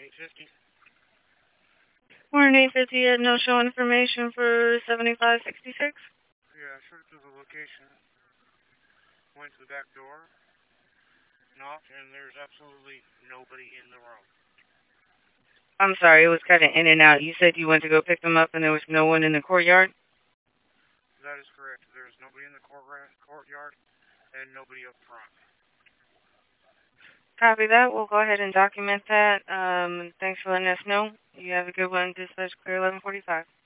850. Morning 850 had no show information for 7566. Yeah, I searched through the location. Went to the back door. Knocked, and there's absolutely nobody in the room. I'm sorry, it was kind of in and out. You said you went to go pick them up and there was no one in the courtyard? That is correct. There's nobody in the courtyard and nobody up front. Copy that. We'll go ahead and document that. Thanks for letting us know. You have a good one. Dispatch clear 1145.